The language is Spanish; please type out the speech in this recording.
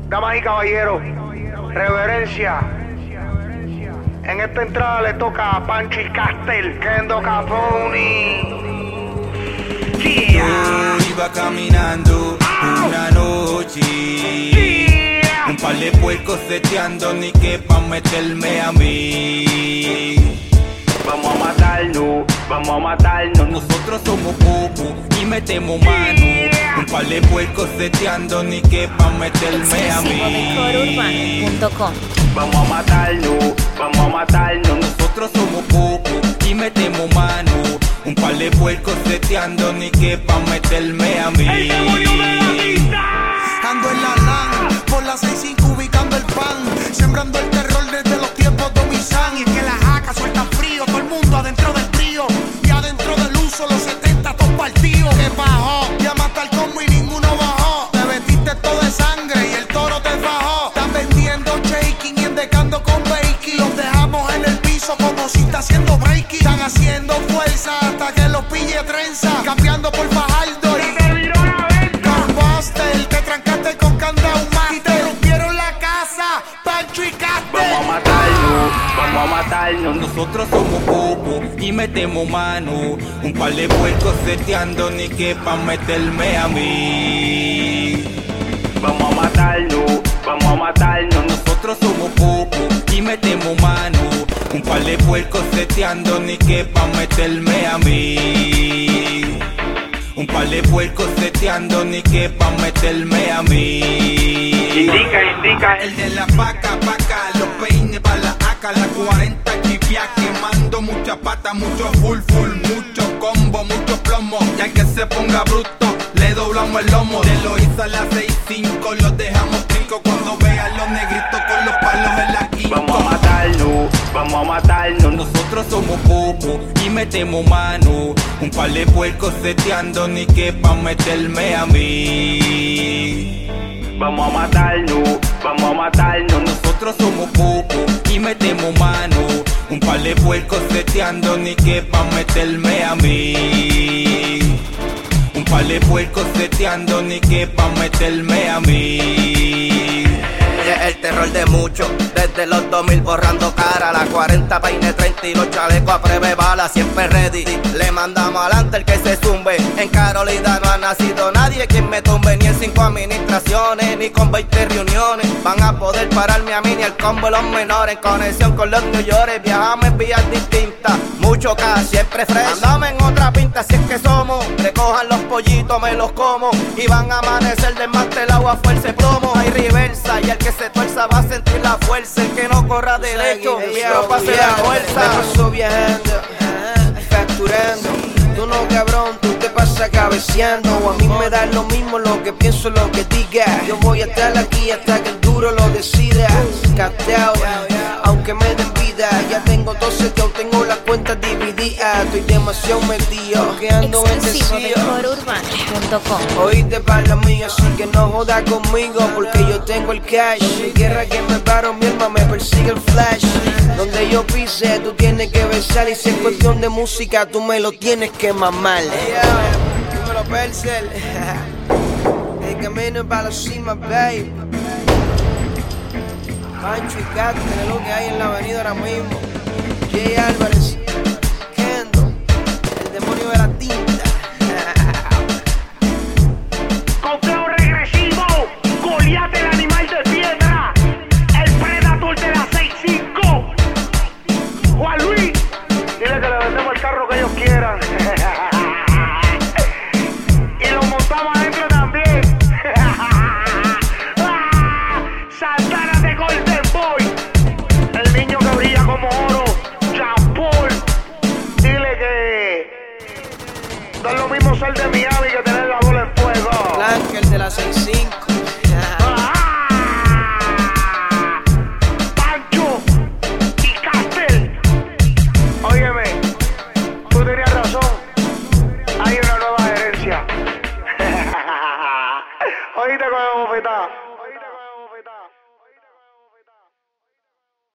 Damas y caballeros, reverencia. En esta entrada le toca a Pancho y Castel, Kendo Capone. Yeah. Yo iba caminando una noche, un par de puercos seteando ni que pa' meterme a mí. Vamos a matarnos, nosotros somos pocos y metemos mano. Un par de puercos seteando ni que pa' meterme a mí. Vamos a matarnos, nosotros somos pocos y metemos mano. Un par de puercos seteando ni que pa' meterme a mí. Ando en la LAN, por la 65 ubicando el pan, sembrando el terror desde los tiempos de Omisán. Y es que la jaca suelta frío, todo el mundo adentro del trío, y adentro del uso los 70 todos partidos. ¿Qué bajó? Llamaste al combo y ninguno bajó. Te vestiste todo de sangre y el toro te fajó. Están vendiendo shaking y endecando con bakey. Los dejamos en el piso como si está haciendo breaking. Están haciendo fuerza hasta que los pille trenza, cambiando por Fajardo y con Buster. Te trancaste con candado más y te rompieron la casa, Pancho y Castel. Vamos a matarnos, nosotros somos pocos y metemos mano. Un par de puercos seteando ni que pa' meterme a mí. Vamos a matarnos, nosotros somos pocos y metemos mano. Un par de puercos seteando ni que pa' meterme a mí. Un par de puercos seteando ni que pa' meterme a mí. Indica. El de la paca, los peines pa' la AK, la 40 chipia, quemando mucha pata, mucho full, mucho combo, mucho plomo. Y al que se ponga bruto, le doblamos el lomo. De Loíza a la 65, los dejamos trinco cuando vean los negritos con los palos en la quinto. Vamos a matarnos, nosotros somos pocos y metemos mano. Un par de puercos seteando ni que pa' meterme a mí. Vamos a matarnos, nosotros somos pocos y metemos mano. Un par de puercos seteando ni que pa' meterme a mí. Un par de puercos seteando ni que pa' meterme a mí. El terror de muchos, desde los 2000 borrando cara. La 40 peine 30 y los chalecos a prueba de bala. Siempre ready, le mandamos adelante el que se zumbe. En Carolina no ha nacido nadie quien me tumbe. Ni en 5 administraciones, ni con 20 reuniones van a poder pararme a mí ni el combo de los menores. En conexión con los New York, viajamos en vías distintas. Mucho cash, siempre fresh. Andamos en otra pinta, si es que somos. Recojan los pollitos, me los como. Y van a amanecer desmantelado a fuerza de plomo. Hay reversa y el que se tuerza va a sentir la fuerza. El que no corra derecho, no pase la fuerza. Me paso viajando, facturando. Tú no, cabrón, tú te pasas cabeceando. A mí me da lo mismo lo que pienso, lo que diga. Yo voy a estar aquí hasta que el duro lo decida. Cateado, aunque me den vida. Ya tengo 12, que aún tengo las cuentas divididas. Estoy demasiado metido, que ando bendecido. Oíste para la mía, así que no joda conmigo, porque yo tengo el cash. Mi guerra que me paro, mi alma me persigue el flash. Donde yo pise, tú tienes que besar. Y si es cuestión de música, tú me lo tienes que mamar. Dímelo, Percel. El camino para la cima, babe. Pancho y Castel es lo que hay en la avenida ahora mismo. Jay Álvarez, Kendo, el demonio de la tinta. Conteo regresivo, Goliat el animal de piedra, el Predator de la 65. Juan Luis, dile que le vendemos el carro que ellos quieran. Y lo montamos adentro también. Santana de Golden Boy, el niño que brilla como oro, Jean Paul. Dile que no es lo mismo ser de Miami que tener la bola en fuego. Blanca, el de la 65.